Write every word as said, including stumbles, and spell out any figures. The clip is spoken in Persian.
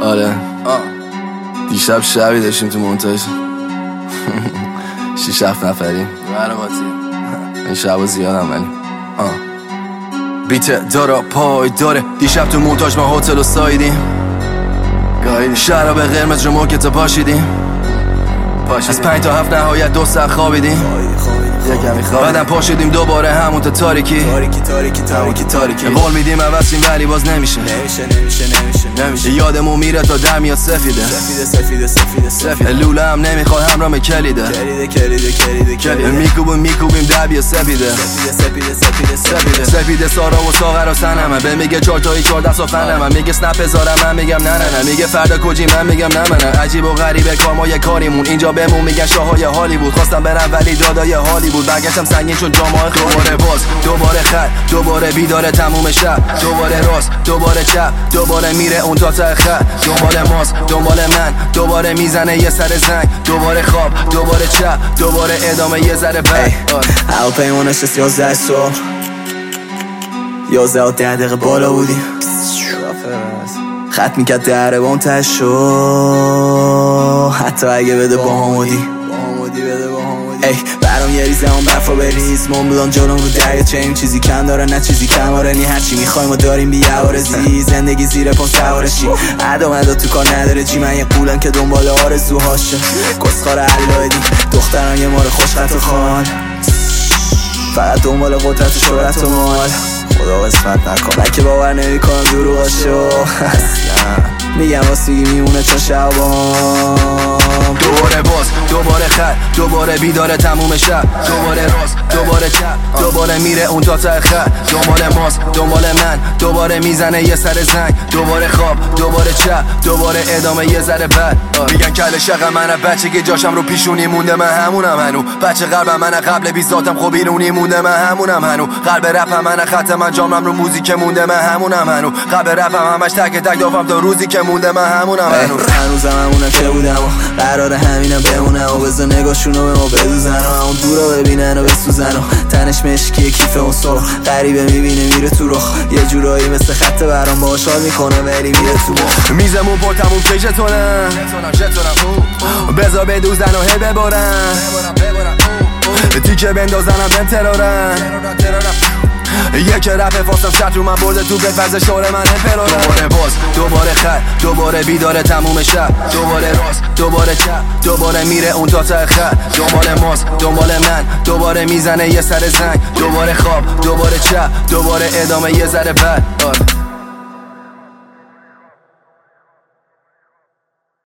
آره دیشب شبی داشتیم تو مونتاژ شیش هفت نفریم این شبا زیادم ولی بیت دارا پای داره. دیشب تو مونتاژ ما هتل و سایدیم، شراب قرمز رو موکت پاشیدیم، از پنج تا هفت نهایت دو ساعت خوابیدیم، بعدم پاشیدیم دوباره همون تا تاریکی تاریکی تاریکی تاریکی تاریکی قول میدیم عوضیم ولی باز نمیشه نمیشه نمیشه نمیشه نمیشه یادمون میره تا در میاد سفیده سفیده سفیده سفیده سفیده لوله هم نمیخواد همراه کلیده کلیده کلیده کلیده کلیده میکوبیم میکوبیم در بیا سفیده سفیده سفیده سفیده سفیده سفیده سارا و ساغر و سنمه به میگه چهار تایی چهار دست و فنمه میگه سنپ بذارم من میگم نه نه نه میگه فردا کجی من میگم نه من عجیب و غریبه کار ما یه کاریمون اینجا بهمون میگن شاهای هالیوود خواستم برم ولی دادای حالی بود برگشتم سنگین چون جامعه دوباره باز دوباره خط دوباره بیداره تموم شب دوباره راست دوباره چپ دوباره میره اون تا ته خط دنبال ماست دنبال من دوباره میزنه یه سر زنگ دوباره خواب دوباره چپ دوباره ادامه یه ذره بعد هواپیما نشست یازده صبح یازده و ده دقیقه بالا بودیم خط میکرد دره با اون تشو حتی اگه بده با همودی ای برام یه ریزه اون برفا بریز مونبلان جلوم رو دریا چه چیزی کم داره نه چیزی کم آره نی هرچی میخوایم و داریم بی‌عوارضی زندگی زیر پام سوارشی عدا مدا تو کار نداره جی من یه قولم که دنبال آرزوهاشه کسخار علایدی دختران یه مار خوش خط و خان فقط دنبال قدرت و شهرت و مال خدا قسمت نکن بلکه باور نمی کنم دروغاشو اصلا میگم واسگی میمونه تا شبام دوباره باز دوباره خط دوباره بیداره تموم شب دوباره راست دوباره چپ دوباره میره اون تا ته خط دنبال ماست دنبال من دوباره میزنه یه سر زنگ دوباره خواب دوباره چپ دوباره ادامه یه ذره بعد میگن کل شقم منم بچه که جاشم رو پیشونی مونده من همونم هنو بچه قلبم من قبل بیزاتم خب بیرونی مونده من همونم هنو قلب رپم من خط من جامم رو موزیک مونده من همونم هنو قلب رپم همش تک تک دافم تا روزی که مونده من همونم هنو هنوزم همونم که بودم و قراره همینم بمونم و بذار نگاهشونو به ما بدوزن و اون دور رو ببینن و بسوزن و تنش مشکیه کیف اون سرخ غریبه میبینه میره تو رخ یه جورایی مثل خط برام باهاش حال میکنه ولی میره تو مخ میزمون پر تموم که جتونم بذار بدوزن و هی ببارن تیکه بندازنم بهم ترارن یک رپ فاستم شد رو من برده تو بد فرز شعر من امپرارم دوباره باز دوباره خط دوباره بیداره تموم شب دوباره راست دوباره چپ دوباره میره اون تا ته خط دنبال ماست دنبال من دوباره میزنه یه سر زنگ دوباره خواب دوباره چپ دوباره ادامه یه ذره بعد